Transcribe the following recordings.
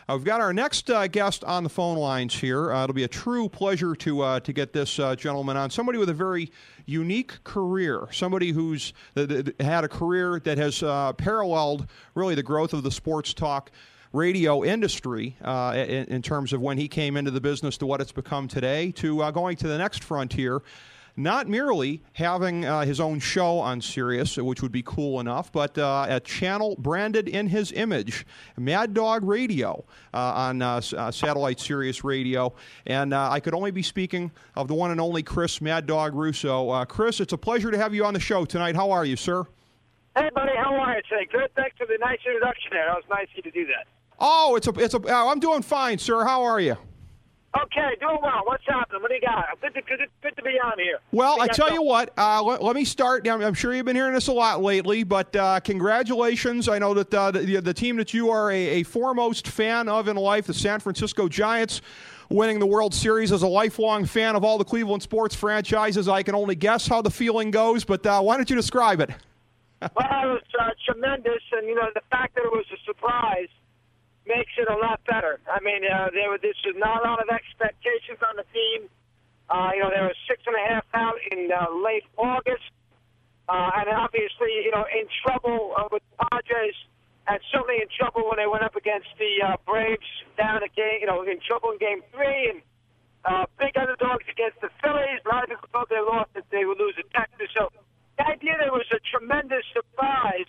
We've got our next guest on the phone lines here. It'll be a true pleasure to get this gentleman on. Somebody with a very unique career, somebody who's had a career that has paralleled really the growth of the sports talk radio industry in terms of when he came into the business to what it's become today, to going to the next frontier. Not merely having his own show on Sirius, which would be cool enough, but a channel branded in his image, Mad Dog Radio on satellite Sirius Radio. And I could only be speaking of the one and only Chris Mad Dog Russo. Chris, it's a pleasure to have you on the show tonight. How are you, sir? Hey, buddy. How are you today? Good. Thanks for the nice introduction there. That was nice of you to do that. Oh, I'm doing fine, sir. How are you? Okay, doing well. What's happening? What do you got? Good to be on here. Well, I tell you what, let me start. I'm sure you've been hearing this a lot lately, but congratulations. I know that the team that you are a foremost fan of in life, the San Francisco Giants, winning the World Series. As a lifelong fan of all the Cleveland sports franchises, I can only guess how the feeling goes, but why don't you describe it? Well, it was tremendous, and, the fact that it was a surprise makes it a lot better. I mean, this was not a lot of expectations on the team. They were 6.5 out in late August, and obviously, in trouble with the Padres, and certainly in trouble when they went up against the Braves down again. In trouble in Game 3, and big underdogs against the Phillies. A lot of people thought they lost, that they would lose at Texas. So the idea that it was a tremendous surprise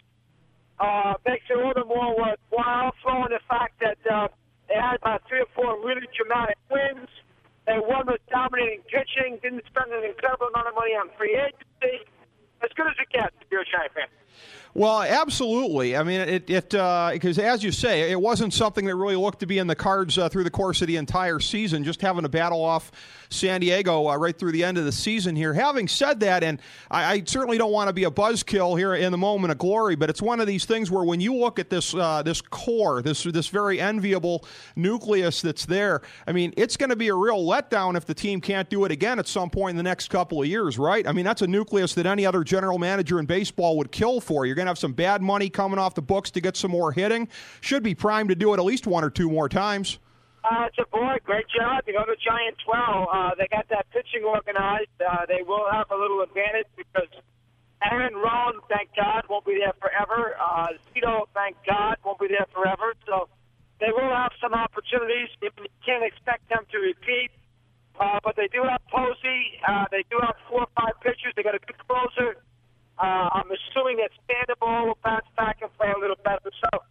makes it all the more worthwhile, throwing the fact that they had about 3 or 4 really dramatic wins. They won with dominating pitching, didn't spend an incredible amount of money on free agency. As good as it gets if you're a Giant fan. Well, absolutely. I mean, because as you say, it wasn't something that really looked to be in the cards through the course of the entire season, just having to battle off San Diego right through the end of the season here. Having said that, and I certainly don't want to be a buzzkill here in the moment of glory, but it's one of these things where when you look at this core, this very enviable nucleus that's there, I mean, it's going to be a real letdown if the team can't do it again at some point in the next couple of years, right? I mean, that's a nucleus that any other general manager in baseball would kill for. You're going to have some bad money coming off the books to get some more hitting. Should be primed to do it at least 1 or 2 more times. It's a boy, great job. The Giants, they got that pitching organized. They will have a little advantage because Aaron Rowan, thank God, won't be there forever. Zito, thank God, won't be there forever. So they will have some opportunities. You can't expect them to repeat. But they do have Posey. They do have 4 or 5 pitchers. They got a good closer. I'm assuming that Sandoval will bounce back and play a little better. So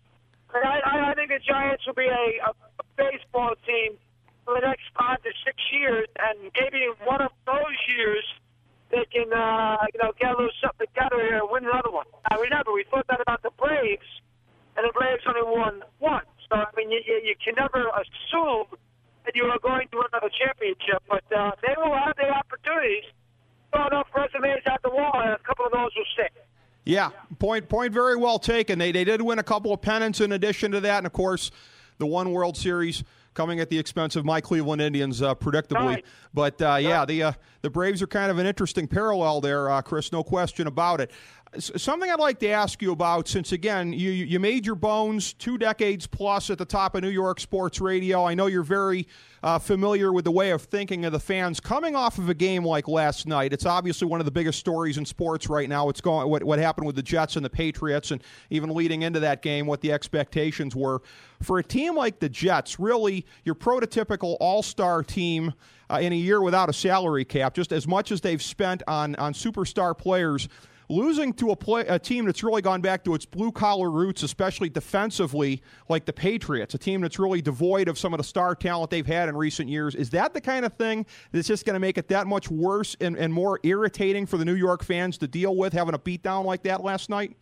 I think the Giants will be a baseball team for the next 5 to 6 years, and maybe in one of those years they can get a little something together here and win another one. Remember, we thought that about the Braves, and the Braves only won one. So, I mean, you can never assume that you are going to win another championship, but they will have the opportunities. Throw enough resumes at the wall, and a couple of those will stick. Yeah, point very well taken. They did win a couple of pennants in addition to that, and, of course, the one World Series coming at the expense of my Cleveland Indians, predictably. Right. But, the Braves are kind of an interesting parallel there, Chris, no question about it. Something I'd like to ask you about, since, again, you made your bones 2 decades plus at the top of New York sports radio. I know you're very familiar with the way of thinking of the fans. Coming off of a game like last night, it's obviously one of the biggest stories in sports right now. It's what happened with the Jets and the Patriots, and even leading into that game, what the expectations were. For a team like the Jets, really your prototypical all-star team in a year without a salary cap, just as much as they've spent on superstar players, losing to a team that's really gone back to its blue-collar roots, especially defensively, like the Patriots, a team that's really devoid of some of the star talent they've had in recent years. Is that the kind of thing that's just going to make it that much worse and more irritating for the New York fans to deal with, having a beatdown like that last night?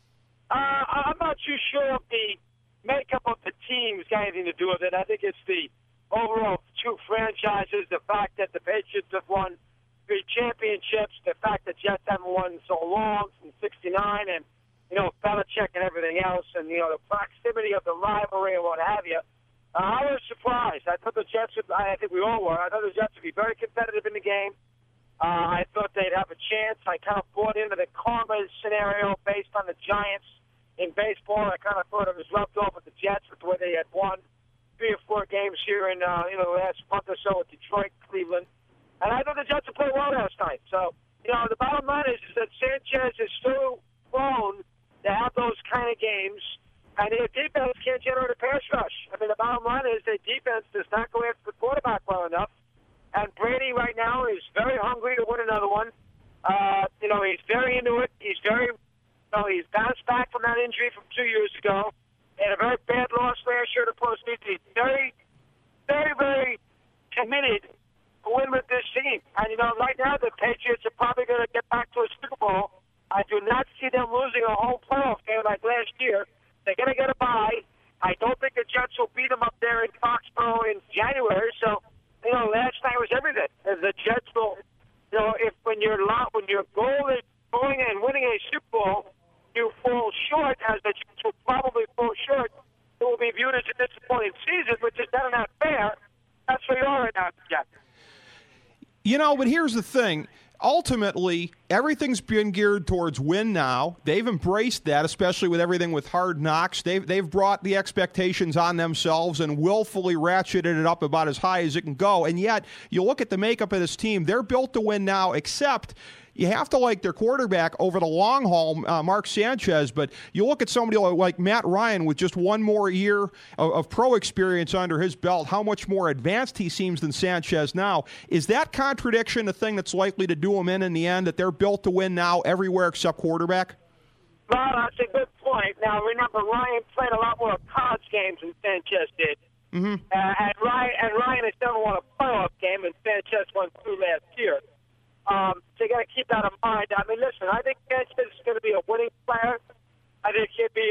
I'm not too sure if the makeup of the team's got anything to do with it. I think it's the overall 2 franchises, the fact that the Patriots have won 3 championships, the fact that Jets haven't won so long, since '69, and, Belichick and everything else, and, the proximity of the rivalry and what have you. I was surprised. I thought the Jets would, I think we all were, I thought the Jets would be very competitive in the game. I thought they'd have a chance. I kind of bought into the karma scenario based on the Giants in baseball. I kind of thought it was rubbed off with the Jets with the way they had won. 3 or 4 games here in the last month or so with Detroit, Cleveland. And I thought the Jets played well last night. So, the bottom line is that Sanchez is still prone to have those kind of games, and their defense can't generate a pass rush. I mean, the bottom line is their defense does not go after the quarterback well enough, and Brady right now is very hungry to win another one. He's very into it. He's bounced back from that injury from 2 years ago. He had a very bad loss last year to postseason. He's very, very, very committed to win with this team. And, right now the Patriots are probably going to get back to a Super Bowl. I do not see them losing a home playoff game like last year. They're going to get a bye. I don't think the Jets will beat them up there in Foxborough in January. So, last night was everything. The Jets will, when your goal is going and winning a Super Bowl, you fall short, as the Jets will probably fall short, it will be viewed as a disappointing season, which is not fair. That's where you are right now, Jets. But here's the thing. Ultimately, everything's been geared towards win now. They've embraced that, especially with everything with Hard Knocks. They've brought the expectations on themselves and willfully ratcheted it up about as high as it can go. And yet, you look at the makeup of this team, they're built to win now, except you have to like their quarterback over the long haul, Mark Sanchez, but you look at somebody like Matt Ryan with just one more year of pro experience under his belt, how much more advanced he seems than Sanchez now. Is that contradiction a thing that's likely to do them in the end, that they're built to win now everywhere except quarterback? Well, that's a good point. Now, remember, Ryan played a lot more college games than Sanchez did. Mm-hmm. And Ryan has never won a playoff game, and Sanchez won 2 last year. So you got to keep that in mind. I mean, listen, I think Sanchez is going to be a winning player. I think he'll be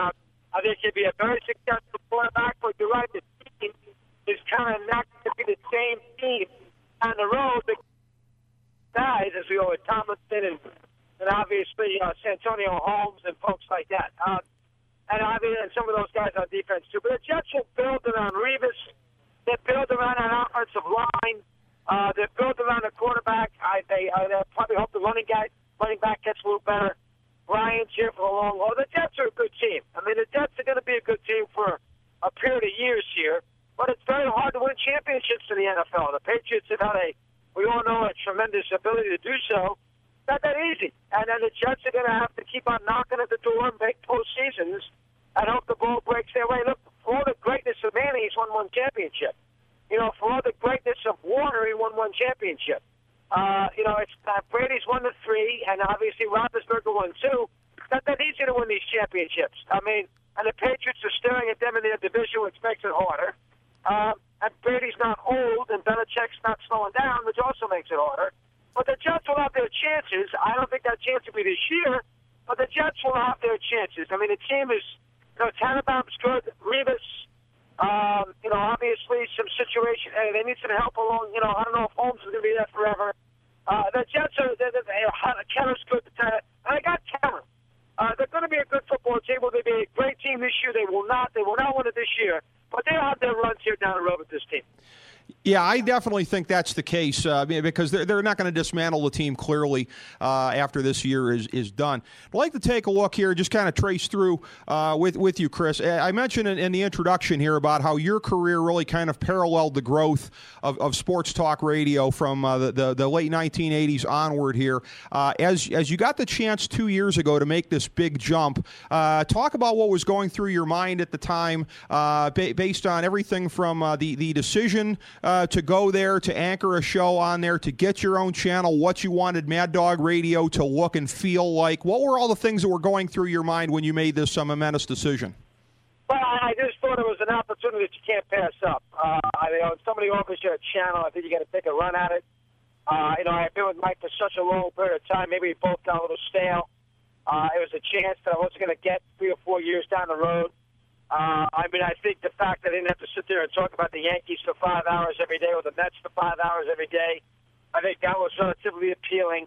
a very successful quarterback. But you're right, the team is kind of not going to be the same team on the road. The guys, as we know, Tomlinson and obviously Santonio Holmes and folks like that. And some of those guys on defense too. But the Jets will build around Revis. They build around an offensive line. They're built around the quarterback. They probably hope the running back gets a little better. Ryan's here for the long haul. The Jets are a good team. I mean, the Jets are going to be a good team for a period of years here, but it's very hard to win championships in the NFL. The Patriots have had we all know, a tremendous ability to do so. Not that easy. And then the Jets are going to have to keep on knocking at the door and make postseasons and hope the ball breaks their way. Look, for all the greatness of Manny, he's won 1 championship. For all the greatness of Warner, he won 1 championship. It's Brady's won the 3, and obviously Roethlisberger won 2. It's not that easy to win these championships. I mean, and the Patriots are staring at them in their division, which makes it harder. And Brady's not old, and Belichick's not slowing down, which also makes it harder. But the Jets will have their chances. I don't think that chance will be this year, but the Jets will have their chances. I mean, the team is, Tannenbaum's good, Revis. Obviously some situation. They need some help along. I don't know if Holmes is going to be there forever. The Jets are. Keller's good. And I got Keller. They're going to be a good football team. Will they be a great team this year? They will not. They will not win it this year. But they'll have their runs here down the road with this team. Yeah, I definitely think that's the case because they're not going to dismantle the team clearly after this year is done. I'd like to take a look here, just kind of trace through with you, Chris. I mentioned in the introduction here about how your career really kind of paralleled the growth of sports talk radio from the late 1980s onward here. As you got the chance 2 years ago to make this big jump, talk about what was going through your mind at the time based on everything from the decision to go there, to anchor a show on there, to get your own channel, what you wanted Mad Dog Radio to look and feel like. What were all the things that were going through your mind when you made this momentous decision? Well, I just thought it was an opportunity that you can't pass up. Somebody offers you a channel, I think you got to take a run at it. I've been with Mike for such a long period of time. Maybe we both got a little stale. It was a chance that I wasn't going to get 3 or 4 years down the road. I think the fact that I didn't have to sit there and talk about the Yankees for 5 hours every day or the Mets for 5 hours every day, I think that was relatively appealing.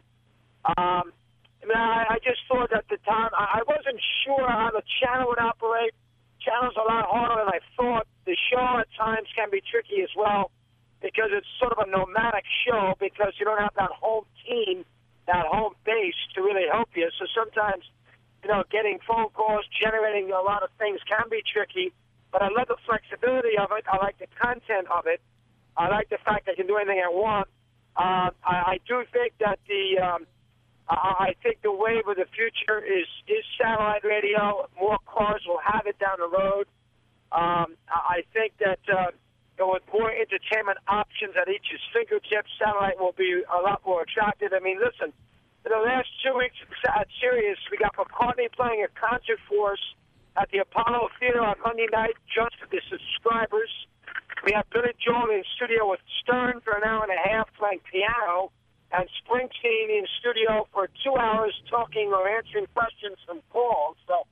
I just thought at the time, I wasn't sure how the channel would operate. Channel's a lot harder than I thought. The show at times can be tricky as well because it's sort of a nomadic show because you don't have that home team, that home base to really help you. So sometimes, getting phone calls, generating a lot of things can be tricky. but I love the flexibility of it. I like the content of it. I like the fact I can do anything I want. I do think that I think the wave of the future is satellite radio. More cars will have it down the road. I think that with more entertainment options at each's fingertips, satellite will be a lot more attractive. I mean, listen, in the last 2 weeks at Sirius, we got McCartney playing a concert for us at the Apollo Theater on Monday night just for the subscribers. We have Billy Joel in studio with Stern for an hour and a half playing piano, and Springsteen in studio for 2 hours talking or answering questions from calls. So,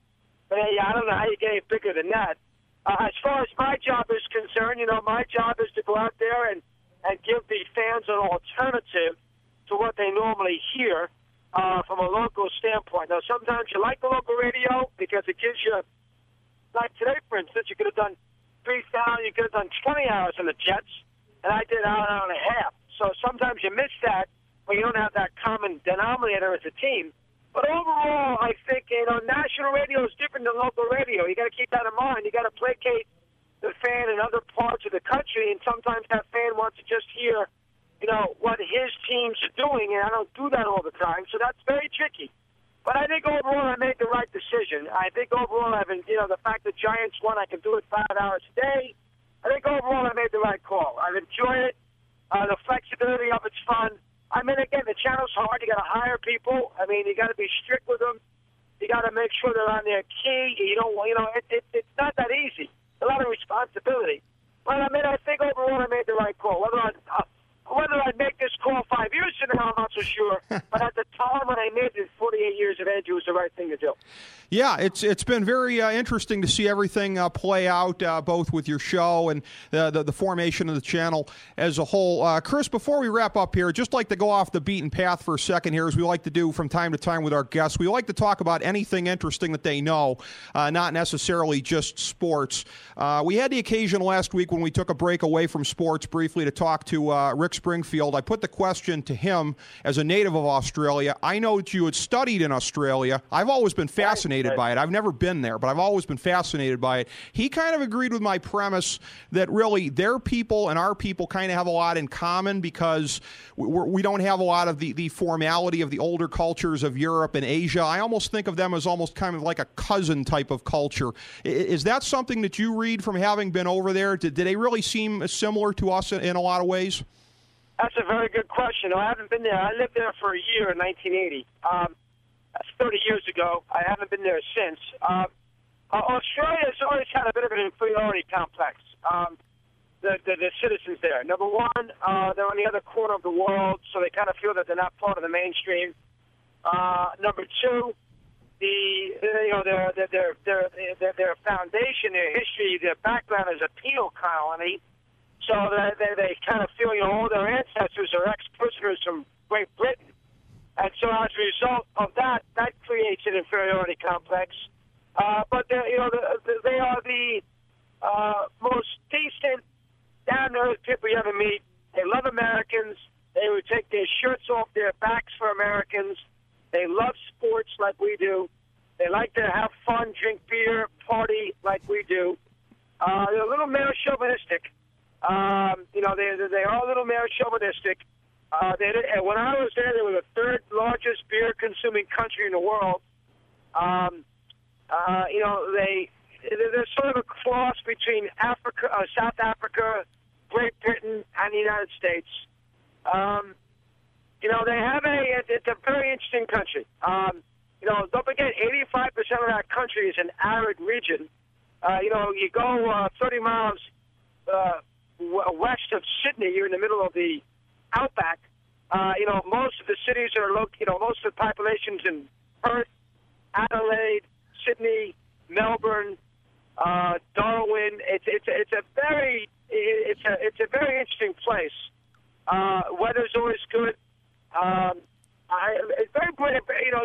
I don't know how you get any bigger than that. As far as my job is concerned, my job is to go out there and give the fans an alternative to what they normally hear from a local standpoint. Now, sometimes you like the local radio because it gives you, like today, for instance, you could have done 3,000, you could have done 20 hours in the Jets, and I did an hour and a half. So sometimes you miss that when you don't have that common denominator as a team. But overall, I think, national radio is different than local radio. You got to keep that in mind. You got to placate the fan in other parts of the country, and sometimes that fan wants to just hear, what his teams are doing, and I don't do that all the time, so that's very tricky. But I think overall I made the right decision. I think overall the fact that Giants won, I can do it 5 hours a day. I think overall I made the right call. I've enjoyed it. The flexibility of it's fun. I mean, again, the channel's hard. You got to hire people. I mean, you got to be strict with them. You got to make sure they're on their key. It's not that easy. A lot of responsibility. But I mean, I think overall I made the right call. Whether I'd make this call 5 years from now, I'm not so sure. But at the time when I made it, 48 years of age, it was the right thing to do. Yeah, it's been very interesting to see everything play out, both with your show and the formation of the channel as a whole. Chris, before we wrap up here, I'd just like to go off the beaten path for a second here, as we like to do from time to time with our guests. We like to talk about anything interesting that they know, not necessarily just sports. We had the occasion last week when we took a break away from sports briefly to talk to Rick Springfield. I put the question to him as a native of Australia. I know that you had studied in Australia. I've always been fascinated by it. I've never been there, but I've always been fascinated by it. He kind of agreed with my premise that really their people and our people kind of have a lot in common because we don't have a lot of the formality of the older cultures of Europe and Asia. I almost think of them as almost kind of like a cousin type of culture. Is that something that you read from having been over there? Did they really seem similar to us in a lot of ways? That's a very good question. I haven't been there. I lived there for a year in 1980. That's 30 years ago. I haven't been there since. Australia has always had a bit of an inferiority complex. The citizens there. Number one, they're on the other corner of the world, so they kind of feel that they're not part of the mainstream. Number two, their foundation, their history, their background is a penal colony. So they kind of feel, all their ancestors are ex-prisoners from Great Britain. And so as a result of that creates an inferiority complex. But they are the most decent, down-to-earth people you ever meet. They love Americans. They would take their shirts off their backs for Americans. They love sports like we do. They like to have fun, drink beer, party like we do. They're a little male chauvinistic. They are a little male chauvinistic. When I was there, they were the third largest beer consuming country in the world. They're sort of a cross between South Africa, Great Britain, and the United States. It's a very interesting country. Don't forget, 85% of that country is an arid region. You go 30 miles west of Sydney, you're in the middle of the outback. Most of the cities are most of the populations in Perth, Adelaide, Sydney, Melbourne, Darwin. It's a very interesting place. Weather's always good. It's very good.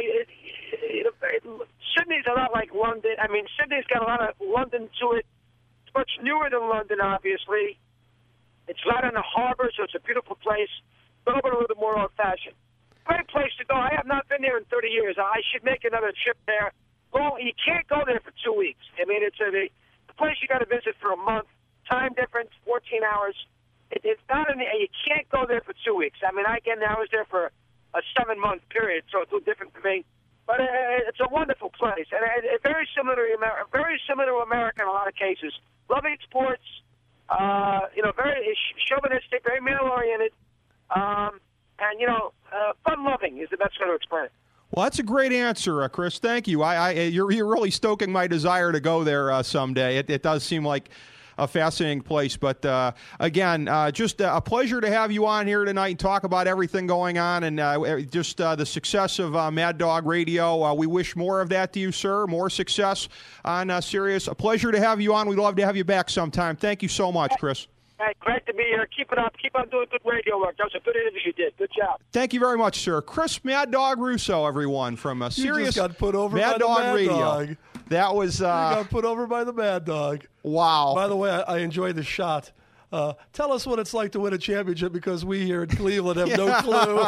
Sydney's a lot like London. I mean, Sydney's got a lot of London to it. It's much newer than London, obviously. It's right on the harbor, so it's a beautiful place, but a little bit more old-fashioned. Great place to go. I have not been there in 30 years. I should make another trip there. Well, you can't go there for 2 weeks. I mean, place you got to visit for a month. Time difference, 14 hours. It's not you can't go there for 2 weeks. I mean, I was there for a 7-month period, so it's a little different for me. But it's a wonderful place, and very similar to America in a lot of cases. Loving sports, very chauvinistic, very male-oriented, and fun-loving is the best way to explain it. Well, that's a great answer, Chris. Thank you. You're really stoking my desire to go there someday. It does seem like a fascinating place. But again, just a pleasure to have you on here tonight and talk about everything going on and just the success of Mad Dog Radio. We wish more of that to you, sir. More success on Sirius. A pleasure to have you on. We'd love to have you back sometime. Thank you so much, Chris. Hey, great to be here. Keep it up. Keep on doing good radio work. That was a good interview you did. Good job. Thank you very much, sir. Chris Mad Dog Russo, everyone, from Sirius just got put over Mad by Dog the Mad Radio. Dog. That was... You got put over by the Mad Dog. Wow. By the way, I enjoyed the shot. Tell us what it's like to win a championship, because we here in Cleveland have no clue.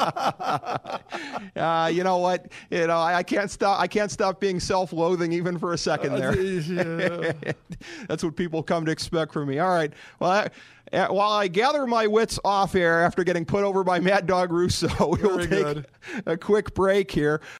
You know what? I can't stop being self-loathing even for a second there. Yeah. That's what people come to expect from me. All right. Well, while I gather my wits off air after getting put over by Mad Dog Russo, we'll take a quick break here.